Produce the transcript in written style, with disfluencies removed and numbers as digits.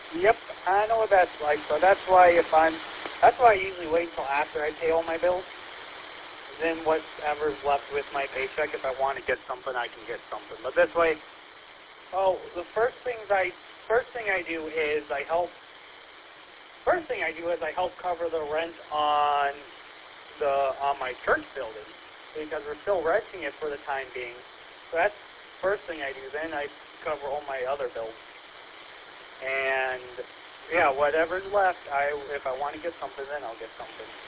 Yep, I know what that's like. So that's why I usually wait until after I pay all my bills. Then whatever's left with my paycheck, if I want to get something, I can get something. But this way, the first thing I do is I help cover the rent on my church building because we're still renting it for the time being. So that's the first thing I do. Then I cover all my other bills. And yeah, whatever's left, if I want to get something, then I'll get something.